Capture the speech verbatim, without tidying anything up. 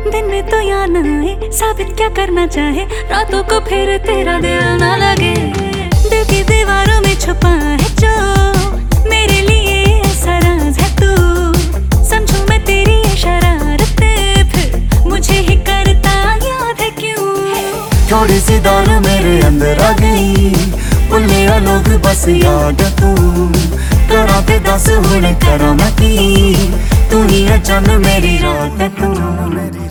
दिन में तो याद ना आए, साबित क्या करना चाहे, रातों को फिर तेरा दिल ना लगे। दिल की दीवारों में छुपा है जो मेरे लिए ऐसा राज है, तू समझू मैं तेरी ये शरारतें, फिर मुझे ही करता याद है क्यों। थोड़ी सी दारू मेरे अंदर आ गई, भुले लोग बस याद तू करा ते दस हुण करा मैं की, तू ही है चन मेरी रात तू।